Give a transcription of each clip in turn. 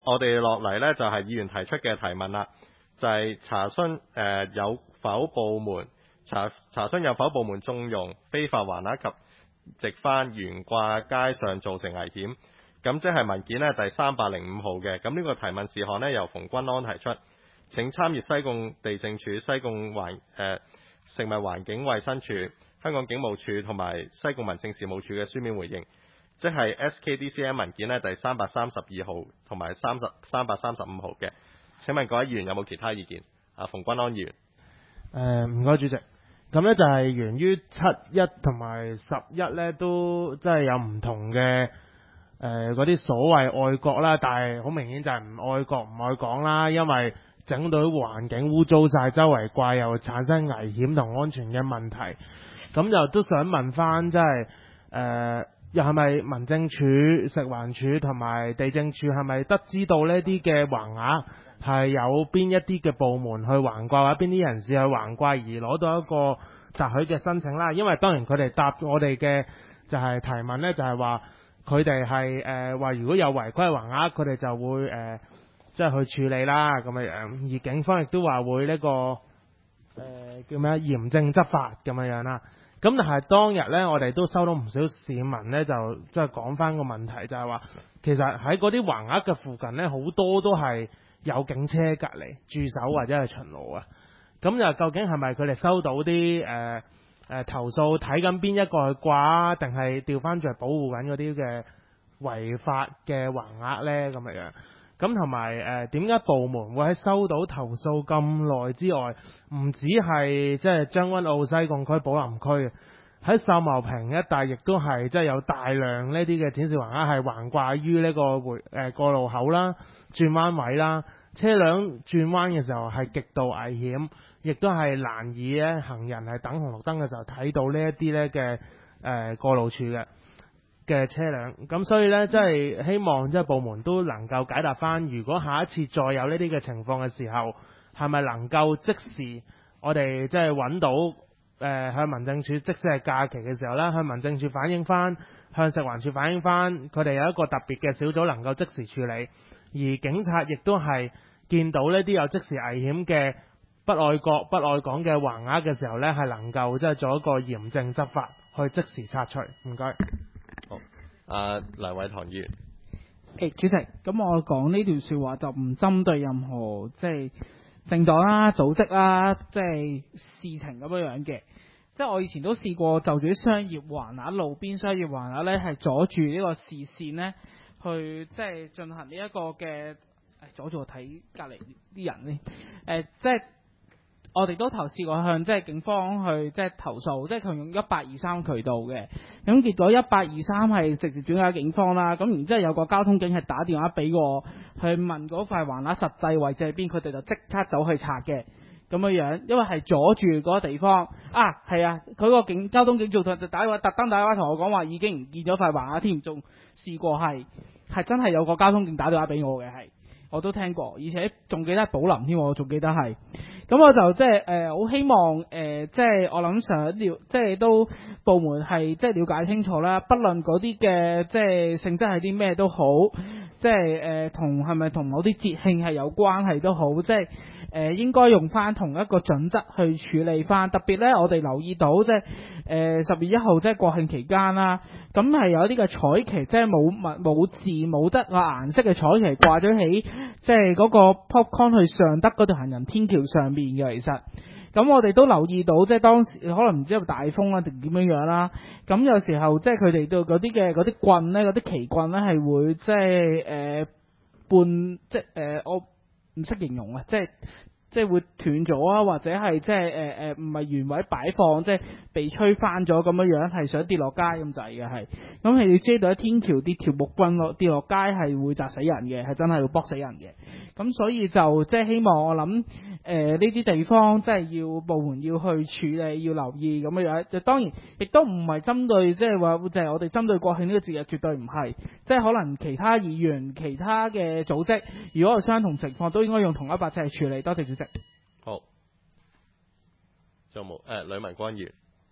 我哋落嚟呢，就係議員提出嘅提問啦，就係查詢有否部門查詢有否部門縱容非法橫額及直幡懸掛街上造成危險。咁即係文件呢第305號嘅。咁呢個提問事項呢，由馮君安提出，請參閱西貢地政處、西貢食物環境衛生署、香港警務處同埋西貢民政事務處嘅書面回應，即係 SKDCM 文件呢第332號同埋335號嘅。請問各位議員有冇其他意見？馮君安議員。 唔該主席。咁呢就係源於7.1同埋11呢都即係有唔同嘅嗰啲所謂愛國啦，但係好明顯就係唔愛國唔愛港啦，因為整到環境污糟晒，周圍掛又產生危險同安全嘅問題。咁又都想問翻，即係又係咪民政處、食環署同埋地政處係咪得知道呢啲嘅橫額係有邊一啲嘅部門去橫掛，或者邊啲人士去橫掛而攞到一個特許嘅申請啦？因為當然佢哋答我哋嘅就係提問呢，就係話佢哋係話如果有違規橫額，佢哋就會即係去處理啦咁樣樣。而警方亦都話會呢個叫咩嚴正執法咁樣樣啦。咁但係當日呢，我哋都收到唔少市民呢，就即係講翻個問題，就係話其實喺嗰啲橫額嘅附近呢，好多都係有警車隔離駐守或者係巡邏啊。咁就究竟係咪佢哋收到啲投訴，睇緊邊一個去掛，定係調翻轉保護緊嗰啲嘅違法嘅橫額呢？咁樣樣。咁同埋點解部門會喺收到投訴咁耐之外，唔止係即係將軍澳西貢區、寶林區，喺秀茂坪一帶亦都係即係有大量呢啲嘅展示橫額係橫掛於呢個過路口啦、轉彎位啦，車輛轉彎嘅時候係極度危險，亦都係難以行人係等紅綠燈嘅時候睇到呢一啲呢嘅過路處嘅車輛。咁所以呢，即係希望即係部門都能夠解答翻，如果下一次再有呢啲嘅情況嘅時候，係咪能夠即時我哋即係揾到向民政處，即使係假期嘅時候呢，向民政處反映翻，向食環署反映翻，佢哋有一個特別嘅小組能夠即時處理，而警察亦都係見到呢啲有即時危險嘅不愛國不愛港嘅橫額嘅時候呢，係能夠即係做一個嚴正執法，去即時拆除。唔該。 好，梁偉棠議員。 主席，咁我講呢段說話就唔針對任何即係政黨啦、組織啦、即係事情咁樣樣嘅。即係我以前都試過就住啲商業橫額、路邊商業橫額呢，係阻住呢個視線呢，去即係進行呢一個嘅阻住我睇隔離啲人呢。即係我哋都試過向即係警方去即係投訴，即係佢用1823渠道嘅，咁結果1823係直接轉交警方啦。咁然之後有個交通警係打電話俾我，去問嗰塊橫額實際位置喺邊，佢哋就即刻走去拆嘅咁樣，因為係阻住嗰個地方啊。係啊，佢個交通警就特登打電話同我講話已經唔見咗塊橫額添，仲試過係真係有個交通警打電話俾我嘅，係我都聽過，而且仲記得寶林添，我仲記得係。咁我就即係好希望即係我諗想即係都部門係即係了解清楚啦，不論嗰啲嘅即係性質係啲咩都好，即係同係咪同某啲節慶係有關係都好，即係應該用翻同一個準則去處理翻。特別咧，我哋留意到即係10月1號即係國慶期間啦，咁係有啲嘅彩旗，即係冇字冇得個顏色嘅彩旗掛咗喺即係嗰個 popcorn 去尚德嗰條行人天橋上面嘅。其實咁我哋都留意到，即係當時可能唔知係大風啦定點樣樣啦，咁有時候即係佢哋對嗰啲棍咧，嗰啲旗棍咧係會即係我唔識形容啊，即係會斷咗啊，或者係即係唔係原位擺放，即係被吹翻咗咁樣，係想跌落街咁滯嘅係。咁係你知道喺天橋跌條木棍跌落街係會砸死人嘅，係真係會搏死人嘅。咁所以就即係希望我諗呢啲地方即係要部門要去處理，要留意咁樣。就當然亦都唔係針對即係話就係我哋針對國慶呢個節日，絕對唔係。即係可能其他議員、其他嘅組織，如果有相同情況，都應該用同一法制處理。多謝主席。 好，仲有冇呂文君議員。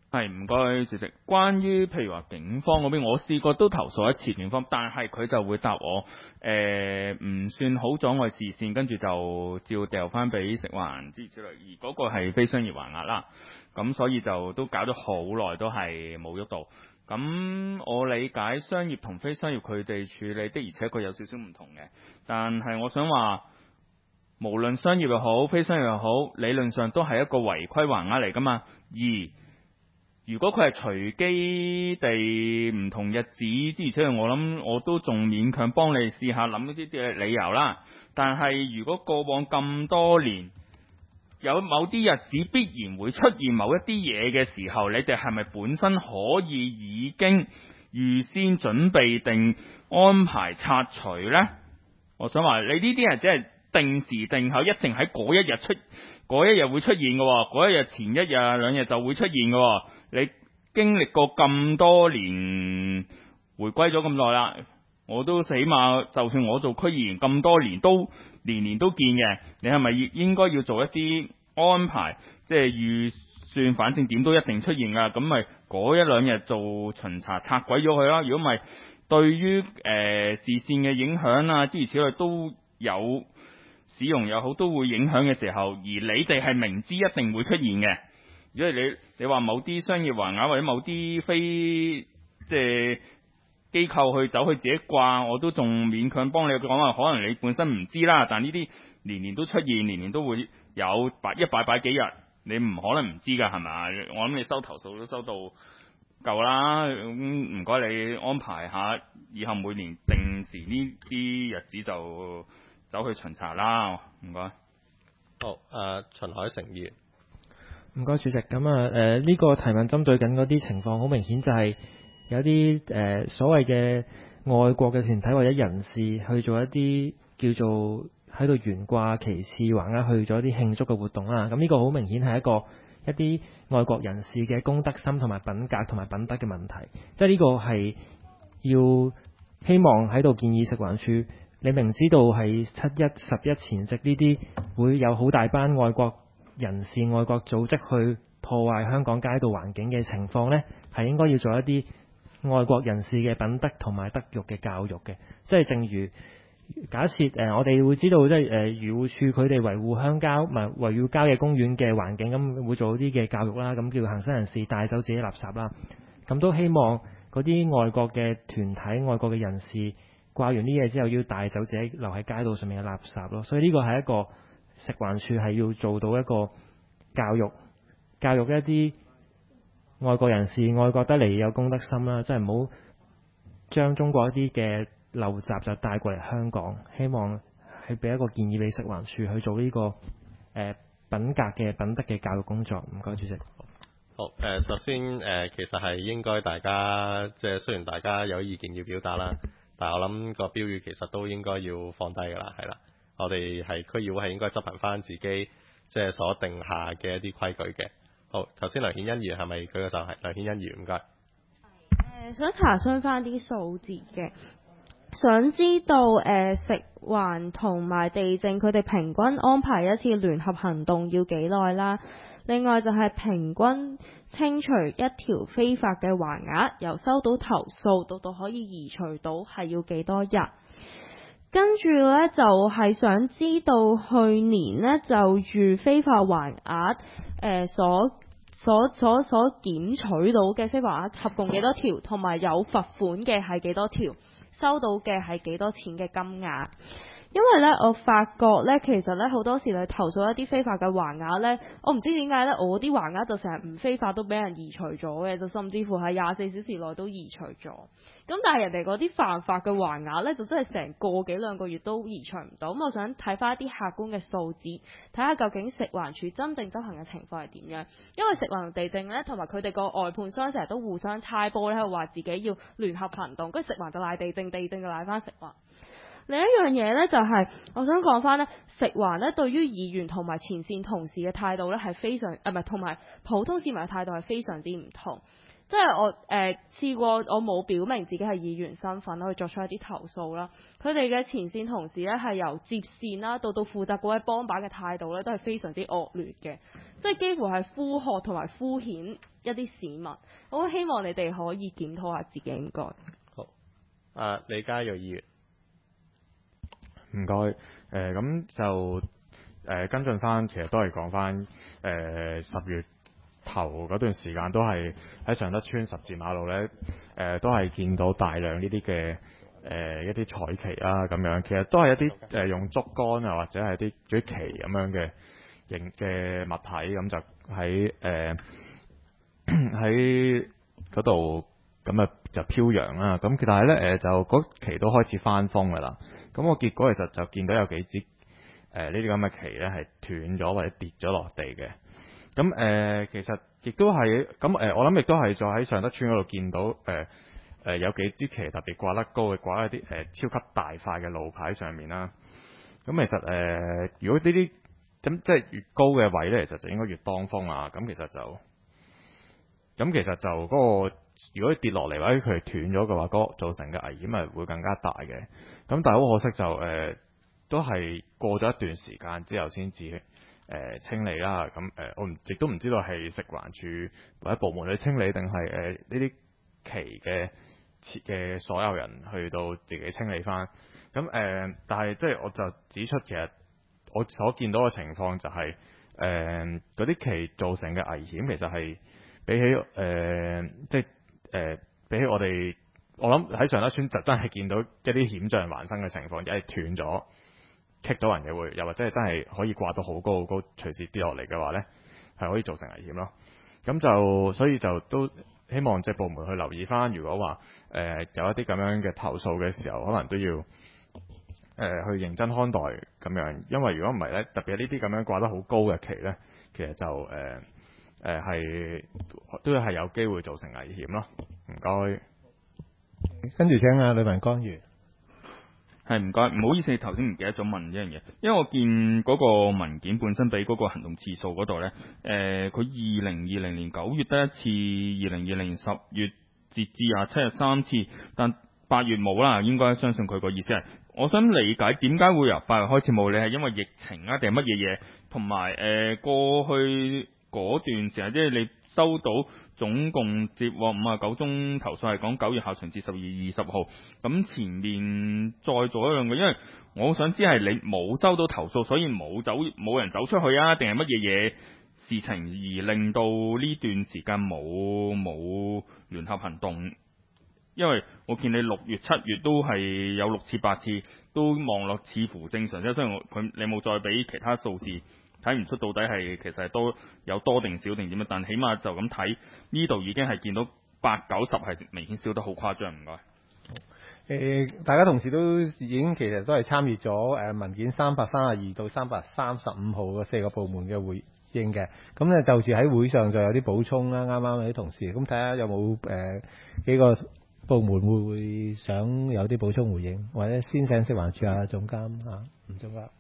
係唔該主席。關於譬如話警方嗰邊，我試過都投訴一次警方，但係佢就會答我唔算好阻礙視線，跟住就照掉翻俾食環之類，而嗰個係非商業橫額啦。咁所以就都搞咗好耐都係冇喐到。咁我理解商業同非商業佢哋處理的，而且佢有少少唔同嘅。但係我想話，無論商業又好，非商業又好，理論上都係一個違規橫額嚟㗎嘛。如果佢係隨機地唔同日子之而且我諗我都仲勉強幫你試下諗一啲嘅理由啦。但係如果過往咁多年有某啲日子必然會出現某一啲嘢嘅時候，你哋係咪本身可以已經預先準備定安排拆除呢？我想話你呢啲係只係定時定候，一定喺嗰一日會出現嘅，嗰一日前一日兩日就會出現嘅。你經歷過咁多年，回歸咗咁耐啦，我都起碼就算我做區議員咁多年，都年年都見嘅。你係咪應該要做一啲安排，即係預算，反正點都一定出現㗎，咁咪嗰一兩日做巡查拆鬼咗佢啦。如果唔係，對於視線嘅影響啊，諸如此類都有使用又好，都會影響嘅時候，而你哋係明知一定會出現嘅。如果你話某啲商業橫額或者某啲非即係機構去走去自己掛，我都仲勉強幫你講話，可能你本身唔知啦。但呢啲年年都出現，年年都會有擺幾日，你唔可能唔知㗎，係咪？我諗你收投訴都收到夠啦。唔該你安排下，以後每年定時呢啲日子就走去巡查啦。唔該。 好，陳海成議員。 唔該主席，咁呢個提問針對緊嗰啲情況，好明顯就係有啲所謂嘅外國嘅團體或者人士去做一啲叫做喺度懸掛旗幟橫額去做一啲慶祝嘅活動啦。咁呢個好明顯係一啲外國人士嘅公德心同埋品格同埋品德嘅問題，即係呢個係要希望喺度建議食環署，你明知道係7/11前夕呢啲會有好大班外國人士、外國組織去破壞香港街道環境嘅情況呢，係應該要做一啲外國人士嘅品德同埋德育嘅教育嘅。即係正如假設我哋會知道，即係漁護署佢哋維護鄉郊唔係維護郊野公園嘅環境，咁會做啲嘅教育啦，咁叫行山人士帶走自己垃圾啦。咁都希望嗰啲外國嘅團體、外國嘅人士掛完啲嘢之後，要帶走自己留喺街道上面嘅垃圾咯。所以呢個係一個食環署係要做到一個教育一啲外國人士，愛國得嚟有公德心啦，即係唔好將中國一啲嘅陋習就帶過嚟香港。希望係俾一個建議俾食環署去做呢個品德嘅教育工作。唔該主席。 好，首先其實係應該大家即係雖然大家有意見要表達啦，但係我諗個標語其實都應該要放低㗎啦，係啦。我哋係區議會係應該執行翻自己即係所定下嘅一啲規矩嘅。好，頭先梁顯欣議員係咪佢嘅就係梁顯欣議員？唔該。 想查詢翻啲數字嘅，想知道食環同埋地政佢哋平均安排一次聯合行動要幾耐啦？另外就係平均清除一條非法嘅橫額，由收到投訴到可以移除到係要幾多日？跟住呢，就係想知道去年呢，就住非法橫額所檢取到嘅非法橫額合共幾多條，同埋有罰款嘅係幾多條，收到嘅係幾多錢嘅金額？因為呢，我發覺呢，其實呢，好多時你投訴一啲非法嘅橫額呢，我唔知點解呢，我啲橫額就成日唔非法都俾人移除咗嘅，就甚至乎係24小時內都移除咗。咁但係人哋嗰啲犯法嘅橫額呢，就真係成個幾兩個月都移除唔到。咁我想睇翻一啲客觀嘅數字，睇下究竟食環署真正執行嘅情況係點樣。因為食環同地政呢，同埋佢哋個外判商成日都互相猜波咧，喺度話自己要聯合行動，跟住食環就賴地政，地政就賴翻食環。另一樣嘢呢，就係我想講翻呢，食環呢對於議員同埋前線同事嘅態度呢係非常同埋普通市民嘅態度係非常之唔同。 即係我試過我冇表明自己係議員身份去作出一啲投訴啦。佢哋嘅前線同事呢，係由接線啦到負責嗰位幫辦嘅態度呢，都係非常之惡劣嘅，即係幾乎係呼喝同埋敷衍一啲市民。我好希望你哋可以檢討下自己應該。 好，李家銳議員。 唔該，咁就跟進翻，其實都係講翻10月頭嗰段時間，都係喺尚德邨十字馬路呢，都係見到大量呢啲嘅一啲彩旗啦咁樣，其實都係一啲用竹竿啊或者係啲旗咁樣嘅形嘅物體，咁就喺嗰度咁啊就飄揚啦。咁但係呢，就嗰旗都開始翻風㗎啦。咁我結果其實就見到有幾支呢啲咁嘅旗呢係斷咗或者跌咗落地嘅。咁其實亦都係咁我諗亦都係再喺尚德邨嗰度見到有幾支旗特別掛得高嘅，掛喺啲超級大塊嘅路牌上面啦。咁其實如果呢啲咁即係越高嘅位呢，其實就應該越當風啊。咁其實就嗰個如果跌落嚟或者佢斷咗嘅話，嗰個造成嘅危險係會更加大嘅。咁但係好可惜就都係過咗一段時間之後先至清理啦。咁我亦都唔知道係食環署或者部門去清理，定係呢啲旗嘅所有人去到自己清理翻。咁但係即係我就指出，其實我所見到嘅情況就係嗰啲旗造成嘅危險，其實係比起比起我諗喺尚德邨就真係見到一啲險象環生嘅情況，一係斷咗棘到人嘅會，又或者係真係可以掛到好高好高，隨時跌落嚟嘅話呢，係可以造成危險咯。咁就所以就都希望即係部門去留意翻，如果話有一啲咁樣嘅投訴嘅時候，可能都要去認真看待咁樣，因為如果唔係呢，特別係呢啲咁樣掛得好高嘅旗呢，其實就都係有機會造成危險咯。唔該。 跟住請阿呂文光員。 係唔該，唔好意思，頭先唔記得咗問一樣嘢，因為我見嗰個文件本身俾嗰個行動次數嗰度呢，佢2020年9月得一次，2020年10月截至27日3次，但8月冇啦，應該相信佢個意思係，我想理解點解會由8月開始冇，你係因為疫情啊定係乜嘢嘢？同埋過去嗰段時間，即係你收到總共接獲59宗投訴，係講9月下旬至12月20號。咁前面再做一樣嘅，因為我想知係你冇收到投訴，所以冇人走出去啊，定係乜嘢事情而令到呢段時間冇聯合行動？因為我見你6月、7月都係有6次、8次，都望落似乎正常啫。雖然你冇再俾其他數字。睇唔出到底係其實係有多定少定點樣，但起碼就咁睇呢度已經係見到8、9、10係明顯少得好誇張，唔該。 大家同事都已經其實都係參與咗文件332到335號嘅4個部門嘅回應嘅。咁咧就住喺會上就有啲補充啦，啱啱有啲同事咁睇下有冇幾個部門會想有啲補充回應，或者先請食環署總監吳總監。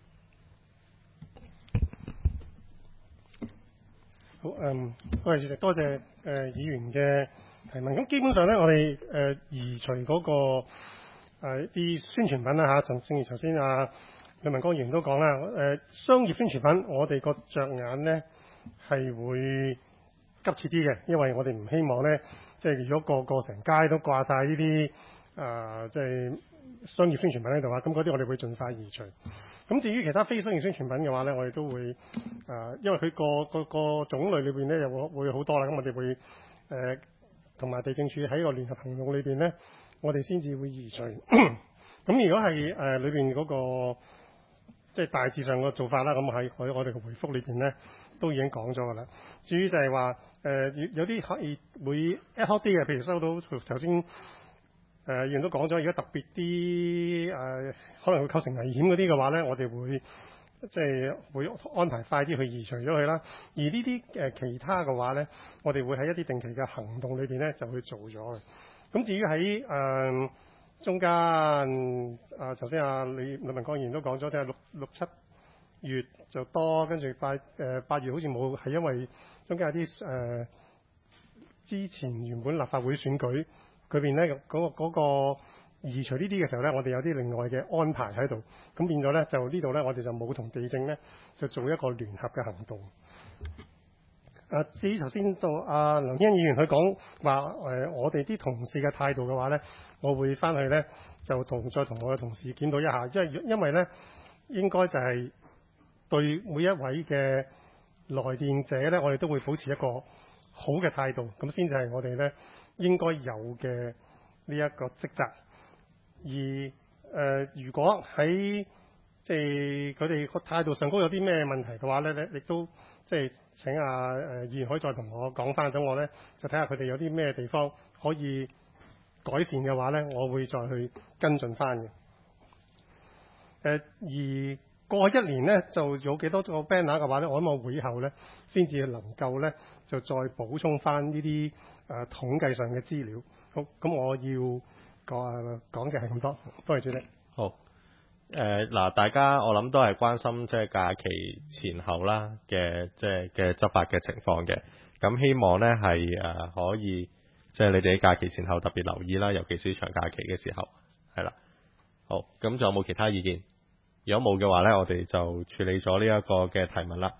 好，多謝主席，多謝議員嘅提問。咁基本上咧，我哋移除嗰個啲宣傳品啦嚇，正如頭先呂文光議員都講啦，商業宣傳品我哋個着眼咧係會急切啲嘅，因為我哋唔希望咧，即係如果個成街都掛晒呢啲即係商業宣傳品喺度啊，咁嗰啲我哋會盡快移除。咁至於其他非商業宣傳品嘅話呢，我哋都會因為佢個種類裏邊呢又會好多啦，咁我哋會同埋地政署喺個聯合行動裏邊呢，我哋先至會移除。咁如果係裏邊嗰個即係大致上個做法啦，咁喺我哋嘅回覆裏邊呢都已經講咗㗎啦。至於就係話有啲可以會 ad hoc 啲嘅，譬如收到頭先。議員都講咗，如果特別啲可能會構成危險嗰啲嘅話呢，我哋會即係會安排快啲去移除咗佢啦。而呢啲其他嘅話呢，我哋會喺一啲定期嘅行動裏邊呢就去做咗嘅。咁至於喺中間頭先呂文光議員都講咗，即係6、7月就多，跟住8月好似冇，係因為中間有啲之前原本立法會選舉嗰邊咧嗰個移除呢啲嘅時候咧，我哋有啲另外嘅安排喺度，咁變咗咧就呢度咧我哋就冇同地政咧就做一個聯合嘅行動。至於頭先到梁天恩議員佢講話我哋啲同事嘅態度嘅話咧，我會翻去咧就再同我嘅同事檢討一下，因為咧應該就係對每一位嘅來電者咧，我哋都會保持一個好嘅態度，咁先至係我哋咧應該有嘅呢一個職責。而如果喺即係佢哋個態度上高有啲咩問題嘅話咧，亦都即係請議員可以再同我講翻，等我咧就睇下佢哋有啲咩地方可以改善嘅話咧，我會再去跟進翻嘅。而過去一年咧就有幾多個 banner 嘅話咧，我諗我會後咧先至能夠咧就再補充翻呢啲統計上嘅資料。好，咁我要講嘅係咁多，多謝主席。 好。嗱，大家我諗都係關心即係假期前後啦嘅即係嘅執法嘅情況嘅。咁希望咧係可以即係你哋喺假期前後特別留意啦，尤其是長假期嘅時候係啦。好，咁仲有冇其他意見？如果冇嘅話咧，我哋就處理咗呢一個嘅提問啦。